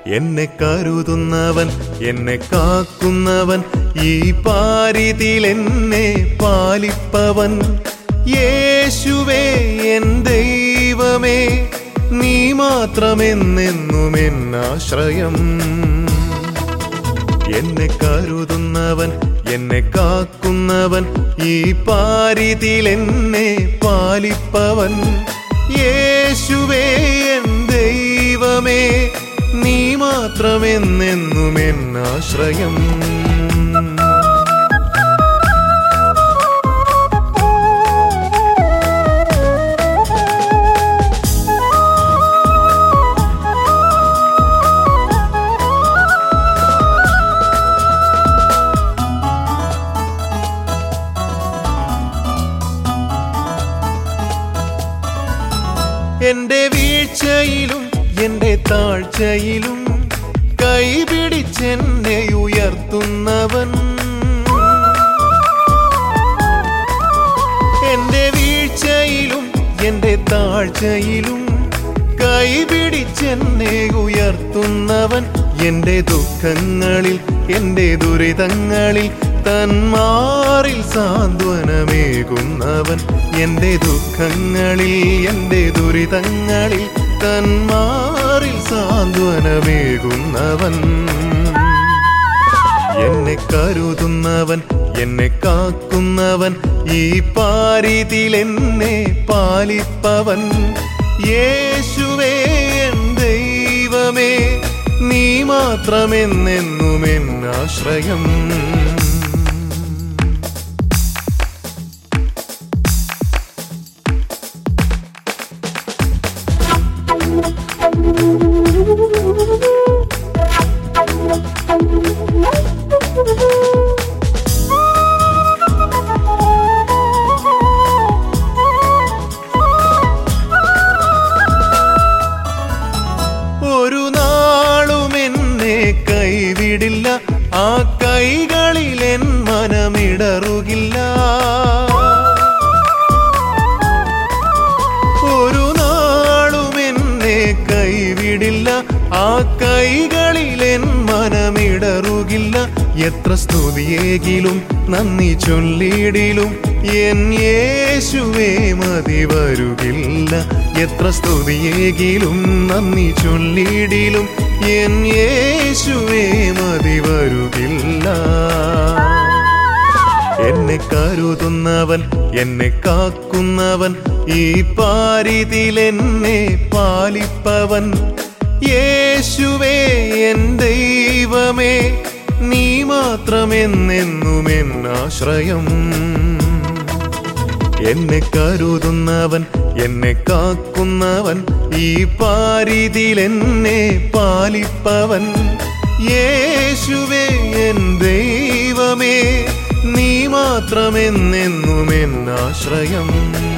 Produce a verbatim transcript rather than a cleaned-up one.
എന്നെ കരുതുന്നവൻ, എന്നെ കാക്കുന്നവൻ, ഈ പാരിതിൽ എന്നെ പാലിപ്പവൻ. യേശുവേ എൻ ദൈവമേ, നീ മാത്രമെന്നെന്നും എന്നാശ്രയം. എന്നെ കരുതുന്നവൻ, എന്നെ കാക്കുന്നവൻ, ഈ പാരിതിൽ എന്നെ പാലിപ്പവൻ. യേശുവേ എൻ ദൈവമേ, നീ മാത്രമെന്നെന്നും എന്നാശ്രയം. എന്റെ വീഴ്ചയിലും എന്റെ താഴ്ചയിലും കൈപിടിച്ചെന്നെ ഉയർത്തുന്നവൻ. എന്റെ വീഴ്ചയിലും എന്റെ താഴ്ചയിലും കൈപിടിച്ചെന്നെ ഉയർത്തുന്നവൻ. എന്റെ ദുഃഖങ്ങളിൽ എന്റെ ദുരിതങ്ങളിൽ തന്മാറിൽ സാന്ത്വനമേകുന്നവൻ. എന്റെ ദുഃഖങ്ങളിൽ എന്റെ ദുരിതങ്ങളിൽ തന്മാറിൽ സാന്ത്വനമേകുന്നവൻ. എന്നെ കരുതുന്നവൻ, എന്നെ കാക്കുന്നവൻ, ഈ പാരിതിൽ എന്നെ പാലിപ്പവൻ. യേശുവേ എൻ ദൈവമേ, നീ മാത്രമെന്നെന്നും എന്നാശ്രയം. ഒരു നാളും എന്നെ കൈവിടില്ല, ആ കൈകളിൽ എൻ മനമിടറുകില്ല. ഒരു നാളും എന്നെ കൈവിടില്ല, ആ കൈകളിൽ എൻ മനമിടറുകില്ല. എത്ര സ്തുതിയേകിലും നന്ദി ചൊല്ലിയിടിലും എൻ യേശുവേ മതി വരുകില്ല. എത്ര സ്തുതിയേകിലും നന്ദി ചൊല്ലിയിടിലും എൻ യേശുവേ മതി വരുകില്ല. എന്നെ കരുതുന്നവൻ, എന്നെ കാക്കുന്നവൻ, ഈ പാരിതിൽ എന്നെ പാലിപ്പവൻ. യേശുവേ എൻ ദൈവമേ, നീ മാത്രമെന്നെന്നും എന്നാശ്രയം. എന്നെ കരുതുന്നവൻ, എന്നെ കാക്കുന്നവൻ, ഈ പാരിതിൽ എന്നെ പാലിപ്പവൻ. യേശുവേ എൻ ദൈവമേ, നീ മാത്രമെന്നെന്നും എന്നാശ്രയം.